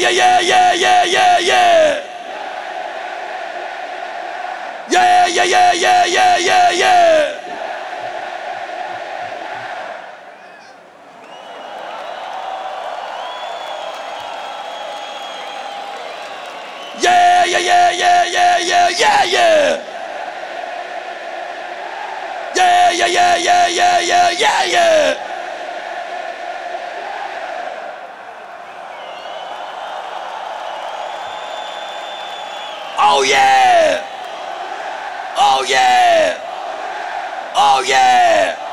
yeah, yeah, yeah, yeah, yeah, yeah. Yeah, yeah, yeah, yeah, yeah, yeah, yeah. Yeah, yeah, yeah, yeah, yeah, yeah, yeah, yeah. Yeah, yeah, yeah, yeah, yeah, yeah, yeah, yeah. Oh yeah! Oh yeah! Oh yeah!